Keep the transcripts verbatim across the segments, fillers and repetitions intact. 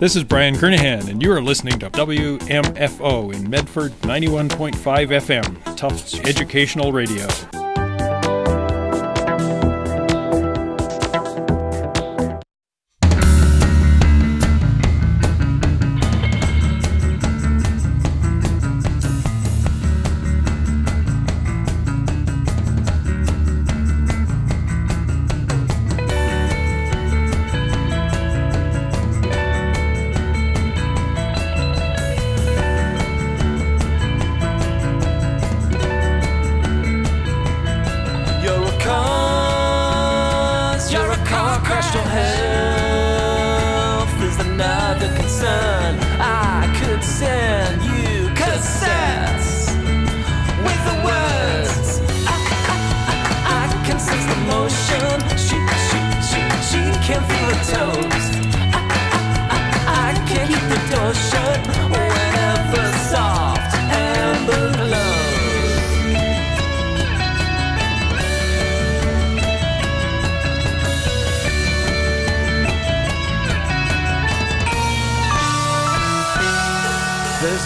This is Brian Kernahan, and you are listening to W M F O in Medford, ninety-one point five F M, Tufts Educational Radio. There's a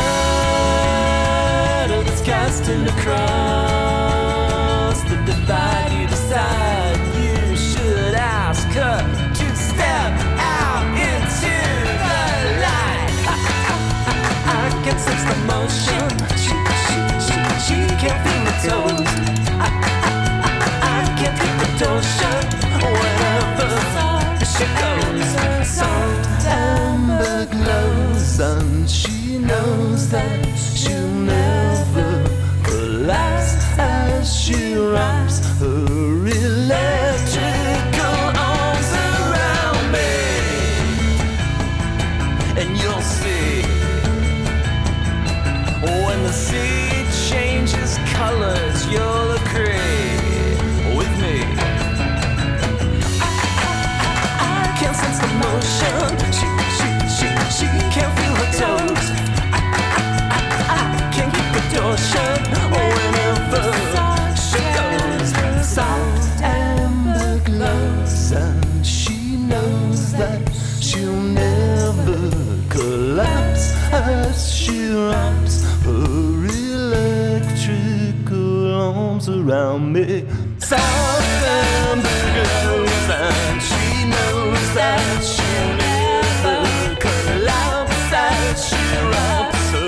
shadow that's casting across the divide. You decide you should ask her to step out into the light. I, I, I, I can sense the motion. She, she, she, she can't feel the toes. I, I, I, I can't keep the door shut whenever she goes. Soft amber glows and she knows that she'll never collapse as she wraps her electrical arms around me. And you'll see when the sea changes colors, you'll agree with me. I, I, I, I can't sense the motion. She, she, she, she can't feel her toes. Door shut whenever she goes. Soft amber glows and she knows that she'll never collapse as she wraps her electrical arms around me. Soft amber glows and she knows that she'll never collapse as she wraps her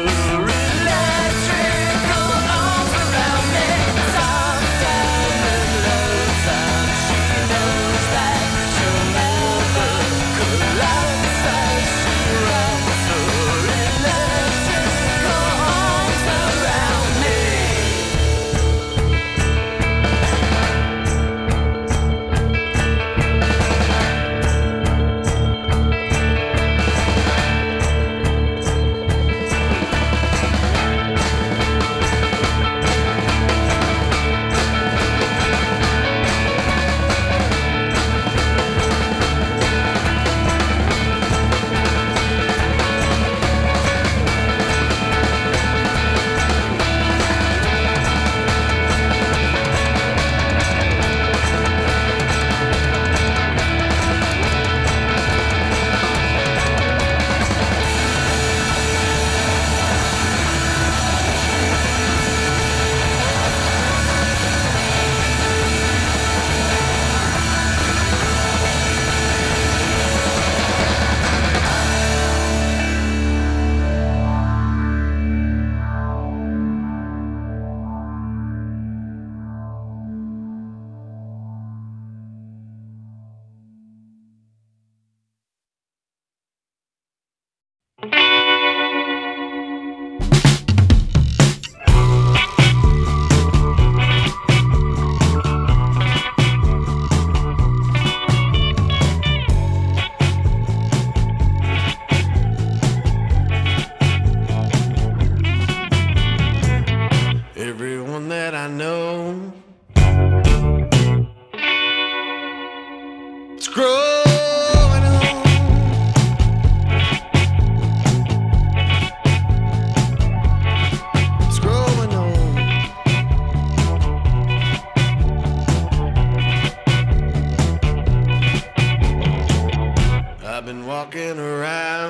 I've been walking around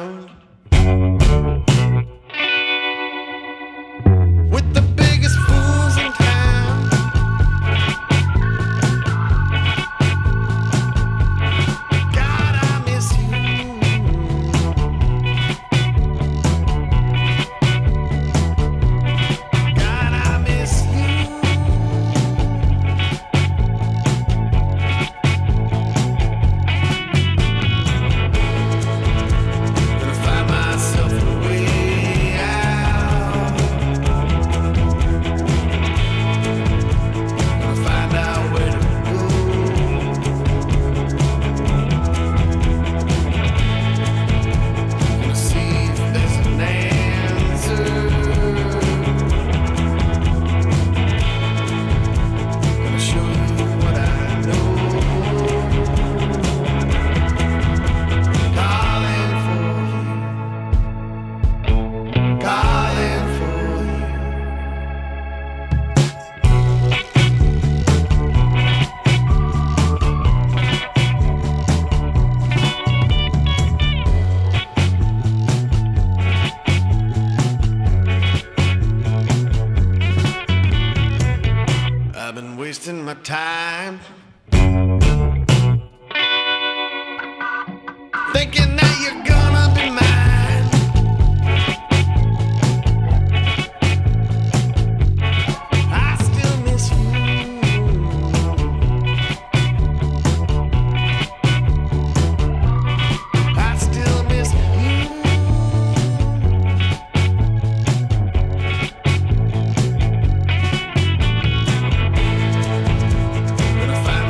been wasting my time thinking that you're gonna be mine. I still miss you. I still miss you. When I find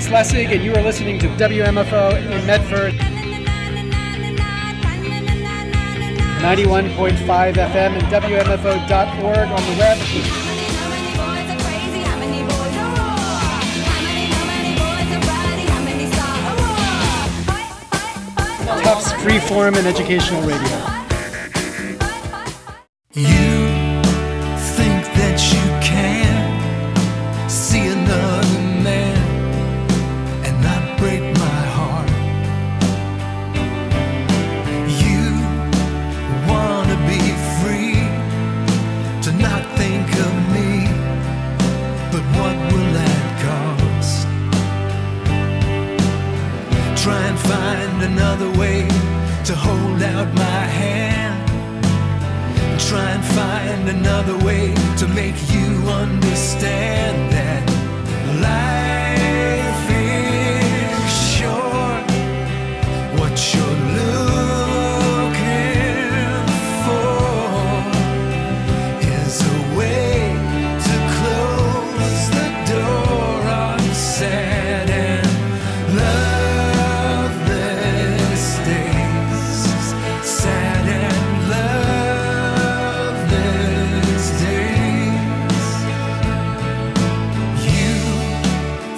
Lance Lessig, and you are listening to W M F O in Medford. ninety-one point five F M and W M F O dot org on the web. Tufts Freeform and Educational Radio. You think that you can see another man and not break my heart. You wanna be free to not think of me, but what will that cost? Try and find another way to hold out my hand. Try and find another way to make you understand that life is short. What you're looking for is a way to close the door on sad and loveless days. Sad and loveless days. You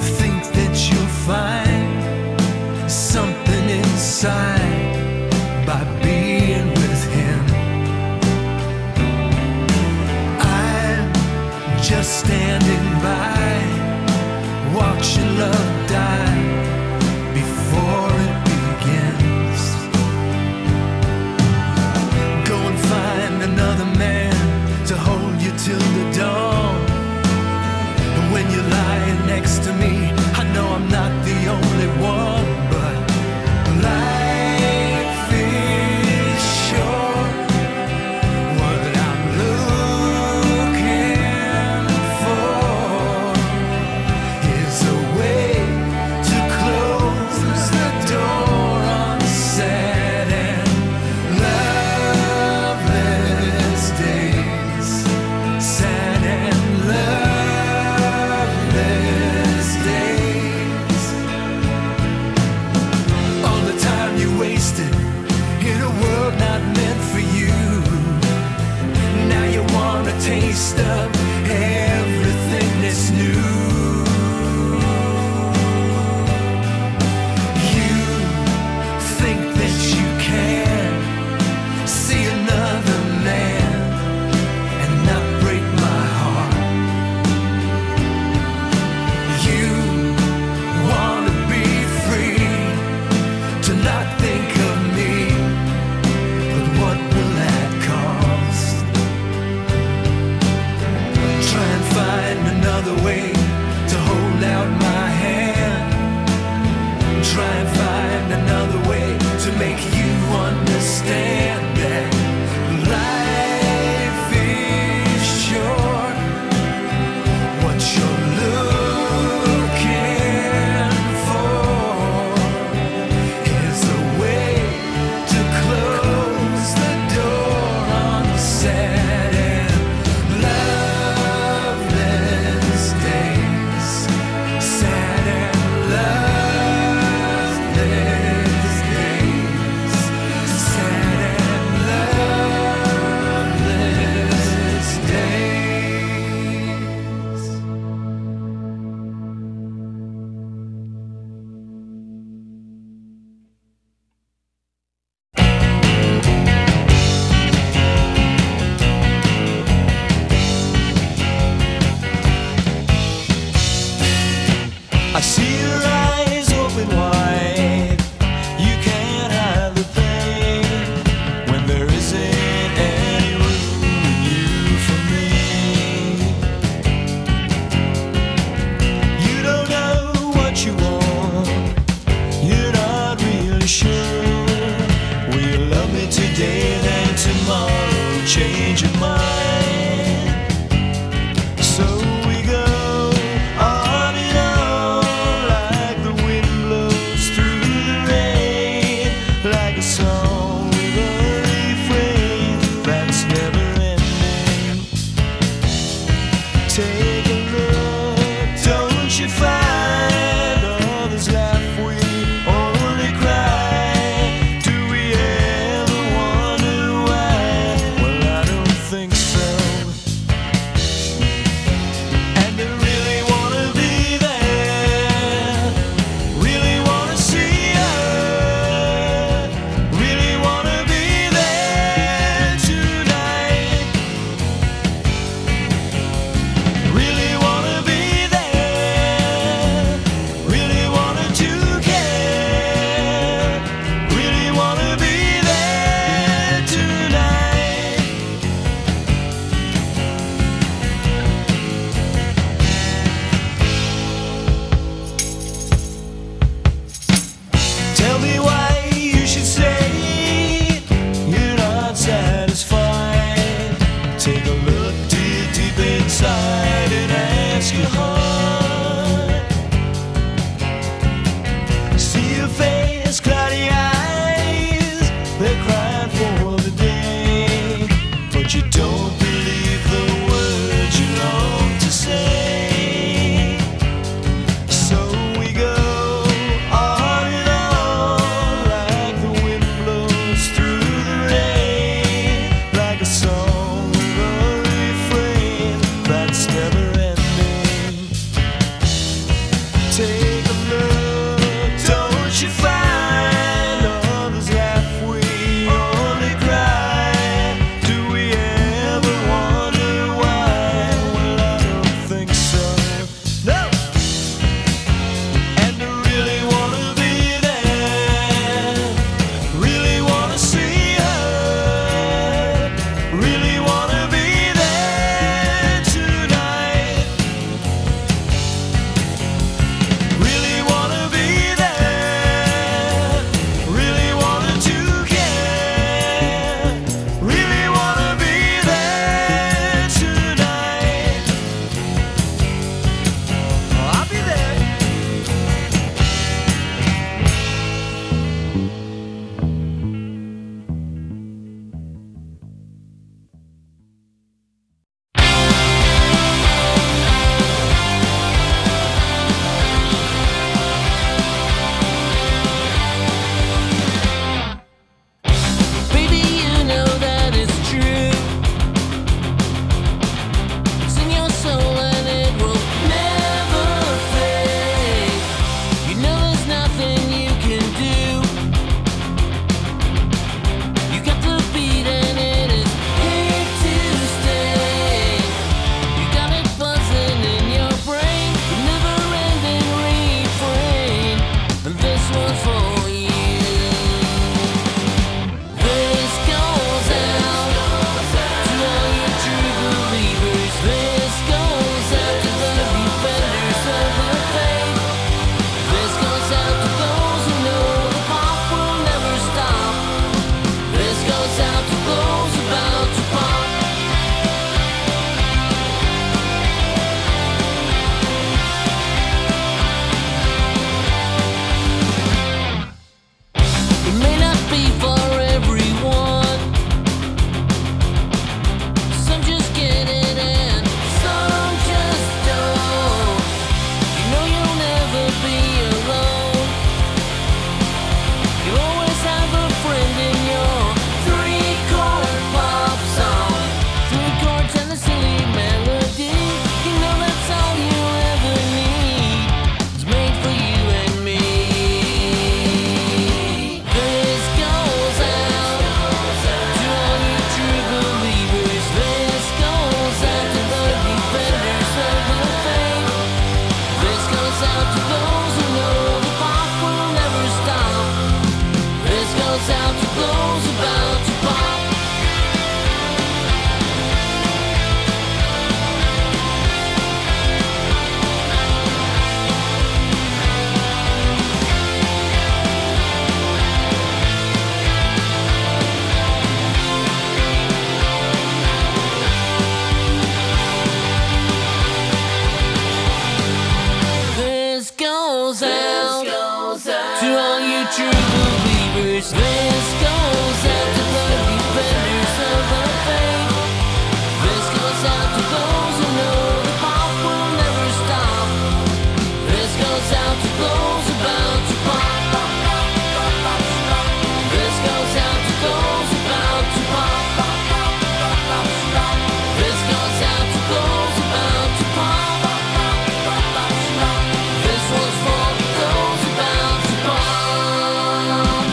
To all you true believers, this goes out to the defenders of the faith. This goes out to those who know the pop will never stop. This goes out to those about to pop. This goes out to those about to pop. This goes out to those about to pop. This one's for those about to pop.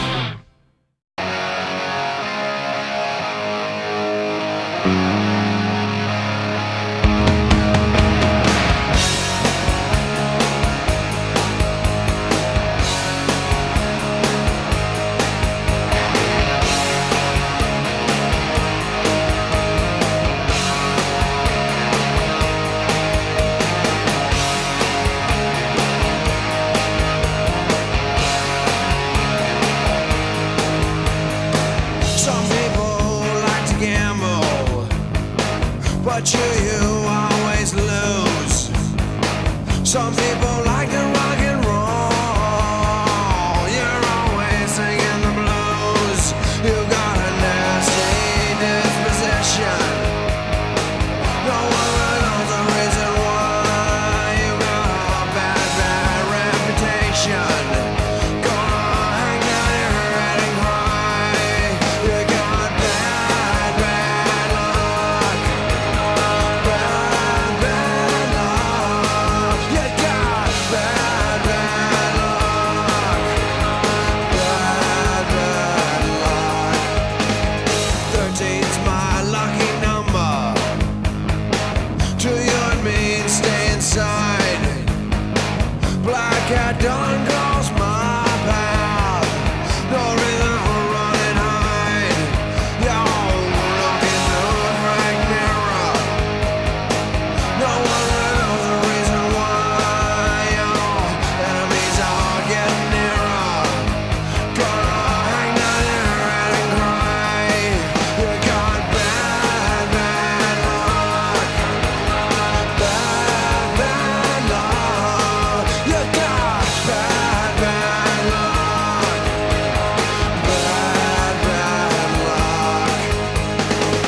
Some people like to gamble, but you, you always lose. Some people like to rock and roll, you're always singing the blues. You got a nasty disposition, no one knows the reason why. You got a bad, bad reputation. Gonna hang down your head and cry. You got bad, bad luck. Bad, bad luck. You got bad, bad luck. Bad, bad luck. Thirteen's my lucky number. To you and me, stay inside. Black cat done cross my path. No reason for run and hide. Y'all look into a frank mirror. No one knows the reason why. Y'all enemies are getting nearer. Gonna hang down your head and cry. You got bad, bad luck. Bad, bad luck. You got bad, bad luck. Bad, bad luck.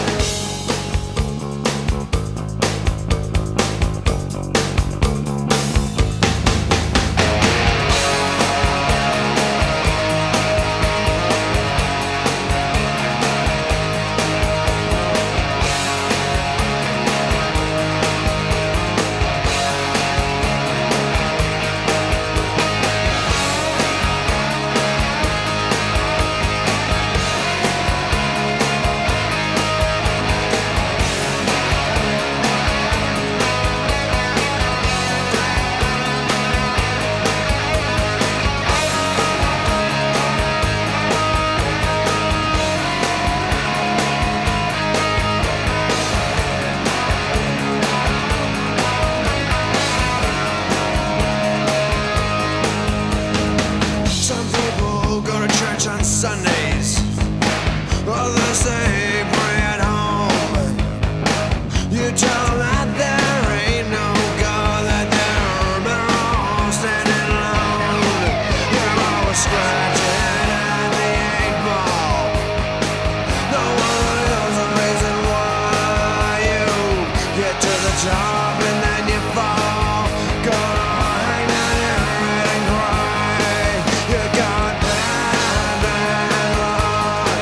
Some people go to church on Sundays, others say pray at home. You tell them that there ain't no God, that they're better off standing alone. You're always scratching at the eight ball. No one knows the reason why you get to the top and then you fall. Gonna hang down your head and cry. You got bad, bad luck.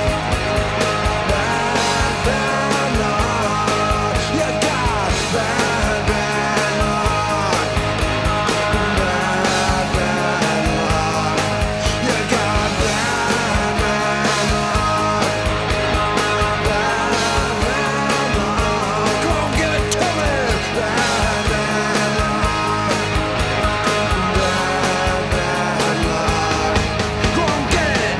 Bad, bad luck. You got bad, bad luck. Bad, bad luck. You got bad, bad luck. Bad, bad luck. Go give it to me. Bad, bad luck. Bad, bad luck. Go and get it.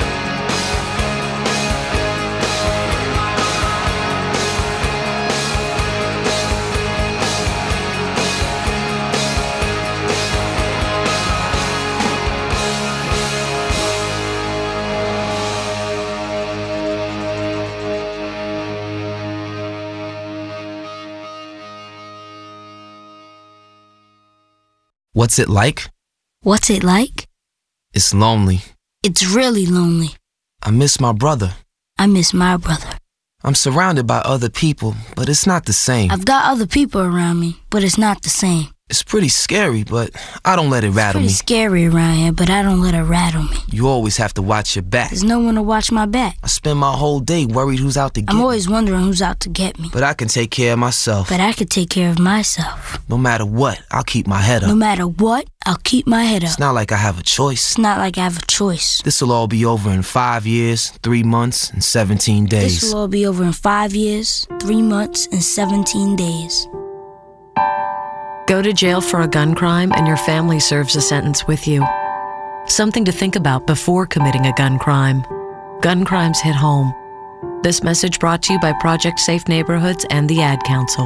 What's it like? What's it like? It's lonely. It's really lonely. I miss my brother. I miss my brother. I'm surrounded by other people, but it's not the same. I've got other people around me, but it's not the same. It's pretty scary, but I don't let it rattle me. It's pretty scary around here, but I don't let it rattle me. You always have to watch your back. There's no one to watch my back. I spend my whole day worried who's out to get me. I'm always wondering who's out to get me. But I can take care of myself. But I can take care of myself. No matter what, I'll keep my head up. No matter what, I'll keep my head up. It's not like I have a choice. It's not like I have a choice. This'll all be over in five years, three months, and seventeen days. This will all be over in five years, three months, and seventeen days. Go to jail for a gun crime and your family serves a sentence with you. Something to think about before committing a gun crime. Gun crimes hit home. This message brought to you by Project Safe Neighborhoods and the Ad Council.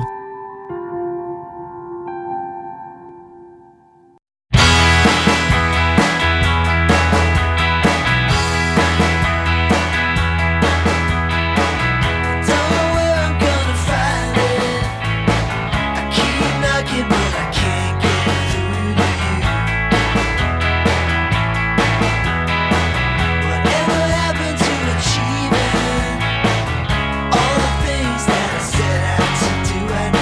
All the things that I set out to do, and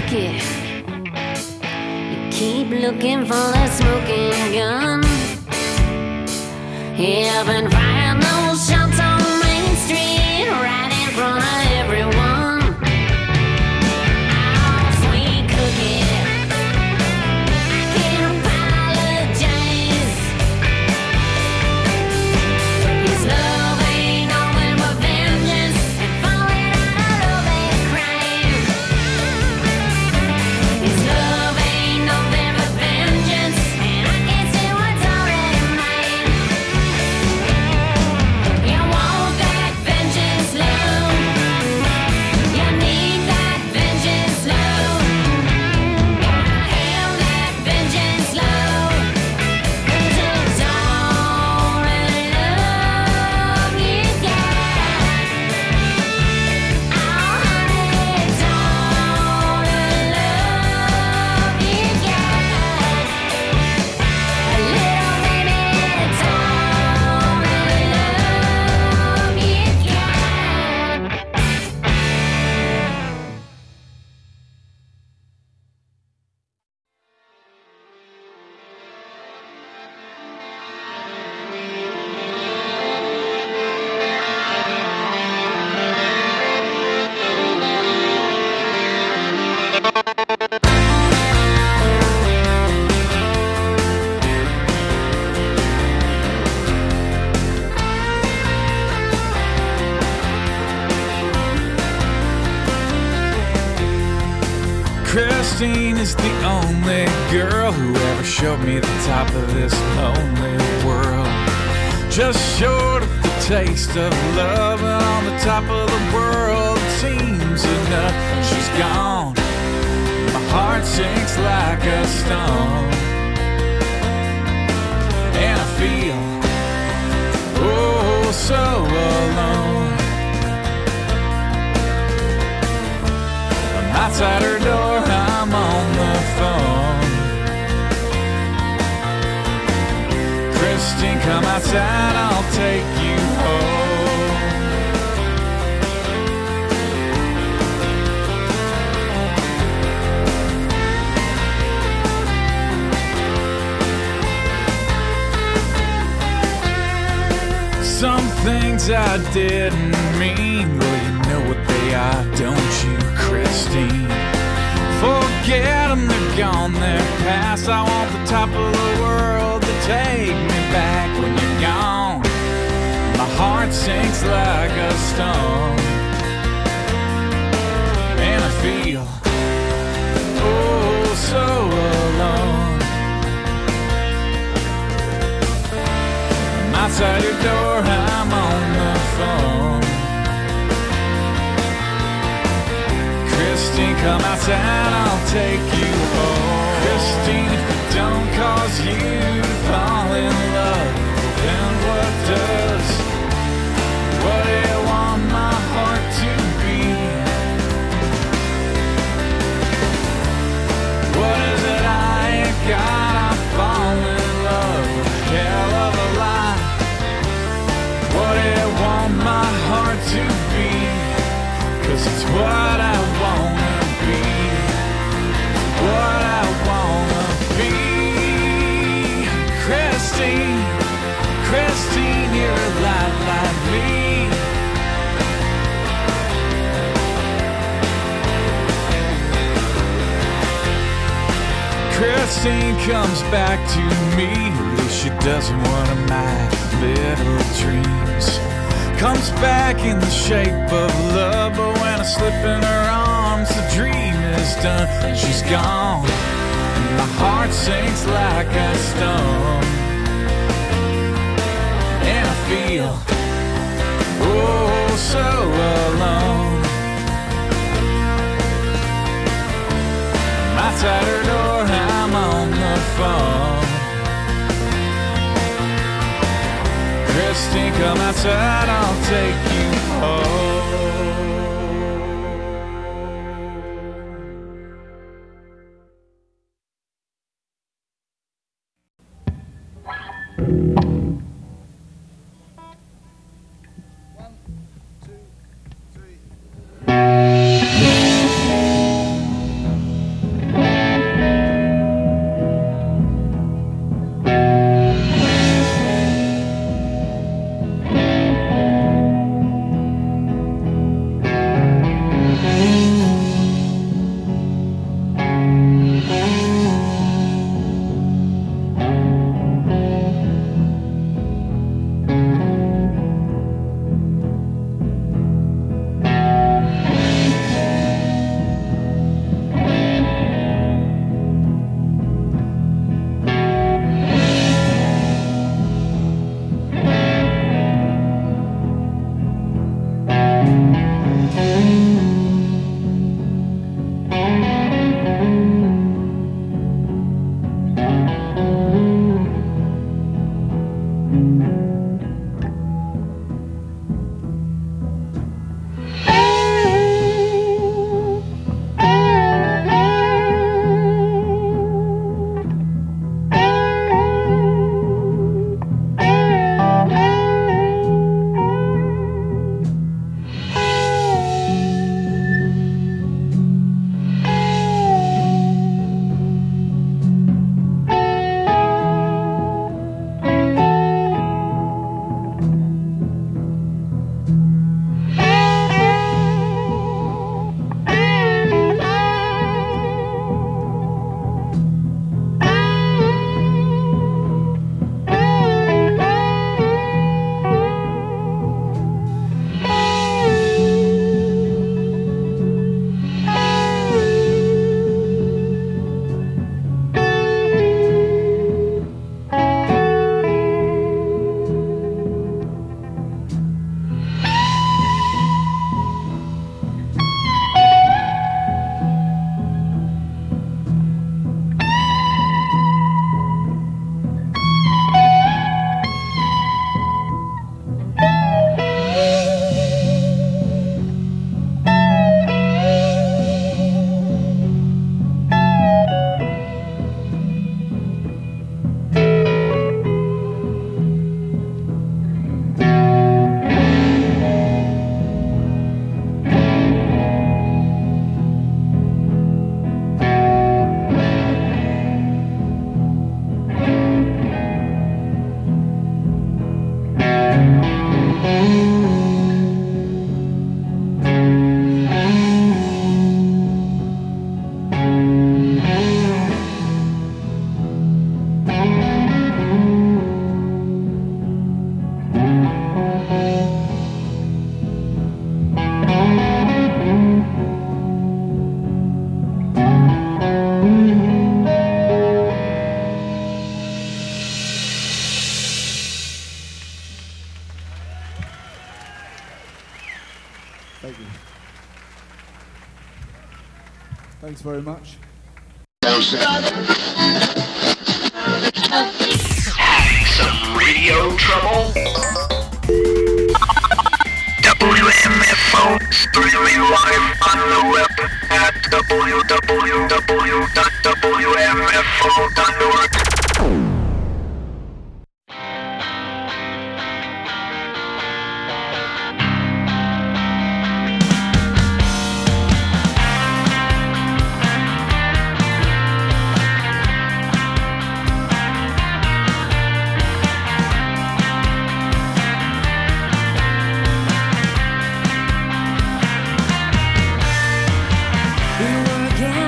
cookie. You keep looking for that smoking gun. Haven't fired no shots on Main Street right in front of everyone. Oh, sweet cookie, I can't apologize. His love ain't nothing but vengeance and falling out of a crime. His love ain't nothing but vengeance, and I can't see what's already mine. You want that vengeance love, you need that vengeance love, gotta have that vengeance love, 'cause it's all the love you got. Oh honey, it's all the love you got. A little baby, it's all the love you got. Christine is the only girl who ever showed me the top of this lonely world. Just short of the taste of love, and on the top of the world it seems enough. She's gone, my heart sinks like a stone, and I feel oh so alone. I'm outside her door, I'm on the phone. Christine, come outside, I'll take you home. Some things I didn't mean, well you know what they are, don't you, Christine? Forget them, they're gone, they're past. I want the top of the world to take me back. When you're gone, my heart sinks like a stone, and I feel oh so alone. I'm outside your door, I'm on the phone. Christine, come outside, I'll take you home. Christine, if it don't cause you to fall in love, then what does? What do you want my heart to be? What is it I ain't got? I fall in love with a hell of a lot. What do you want my heart to be? 'Cause it's what I wanna be, what I wanna be. Christine, Christine, you're a lot like me. Christine comes back to me, at least she doesn't one of my little dreams. Comes back in the shape of love, but when I slip in her arms, the dream is done, and she's gone, and my heart sinks like a stone, and I feel oh so alone. I'm outside her door, I'm on the phone. Christine, come outside, I'll take you home. Thanks very much. Some radio trouble? W M F O streaming live on the web at w w w dot w m f o dot org. We were again.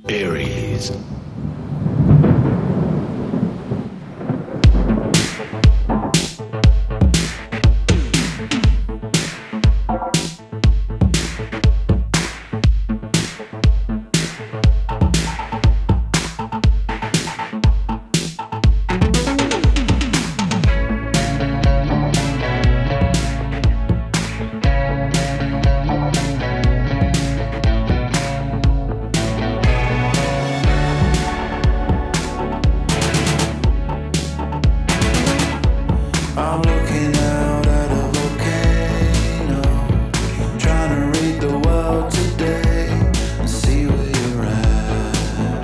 Aries. I'm looking out at a volcano, trying to read the world today and see where you're at.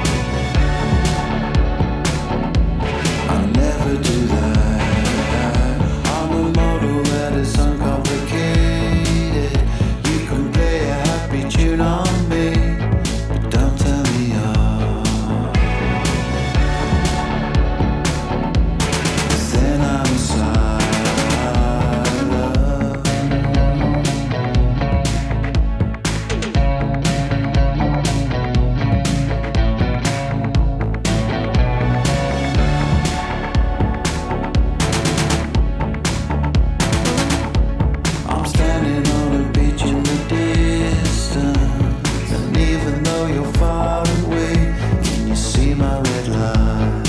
I'll never do that. I'm a model that is uncomplicated. You can play a happy tune on me, but don't turn me off. 'Cause then I'm I'm standing on a beach in the distance, and even though you're far away, can you see my red light?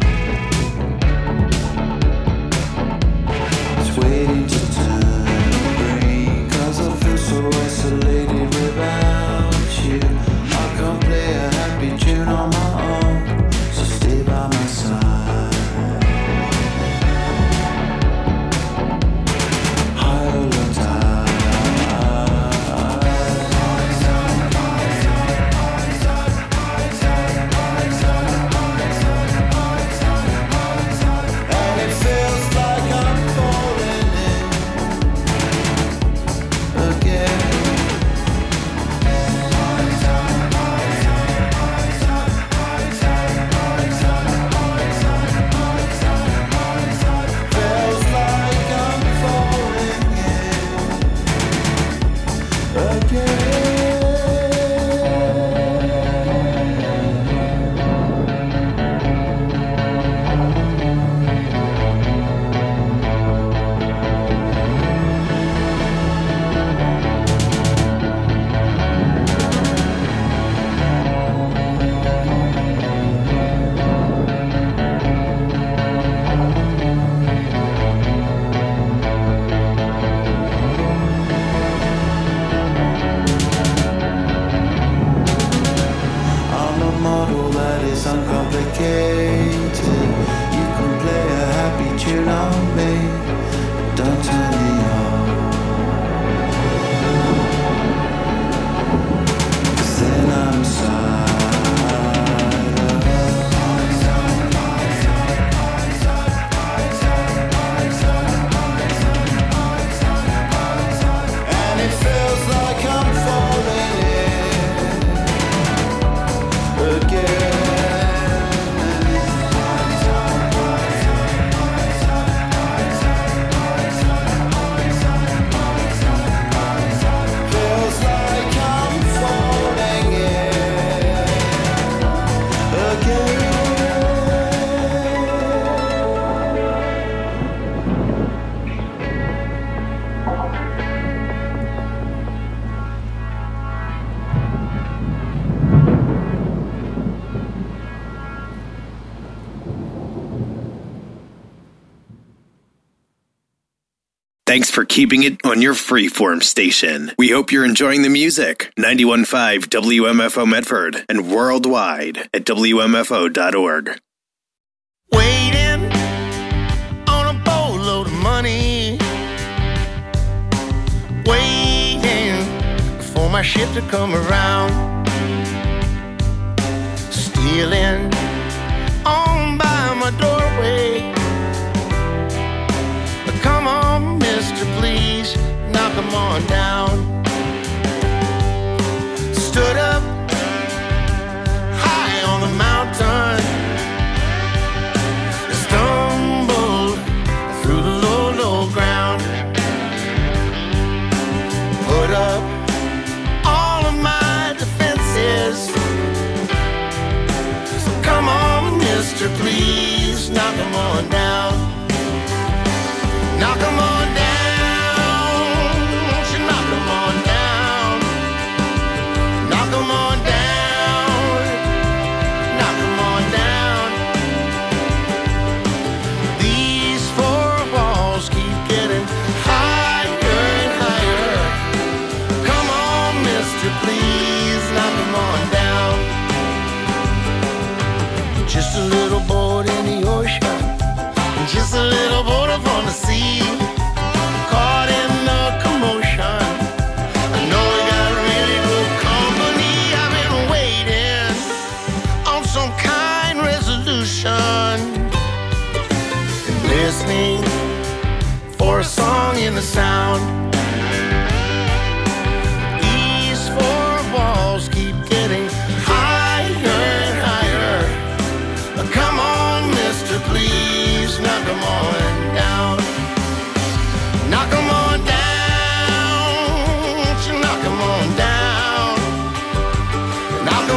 It's waiting to turn green, 'cause I feel so isolated without you. I can't play a happy tune on my own, so stay by my side. High or low and it feels like I'm falling in again. Feels like I'm falling in again. I'm a model that is uncomplicated. You can play a happy tune on me, but don't turn me off. 'Cause then I'm and it feels like I'm falling in again. Feels like I'm falling in again. Thanks for keeping it on your freeform station. We hope you're enjoying the music. ninety-one point five W M F O Medford and worldwide at W M F O dot org. Waiting on a boatload of money, waiting for my ship to come around, stealing on by my doorway. Come on, mister, please knock 'em on down. Stood up high on the mountain, stumbled through the low, low ground, put up all of my defenses, knock 'em on down. Knock 'em on down. Won't you knock 'em on down? Knock 'em on down. Knock 'em on down. These four walls keep getting higher and higher. Come on, mister, please knock 'em on down. Just a little boat in the ocean, just a little boat up on the sea, caught in the commotion. I know we got really good company. I've been waiting on some kind resolution and listening for a song in the sound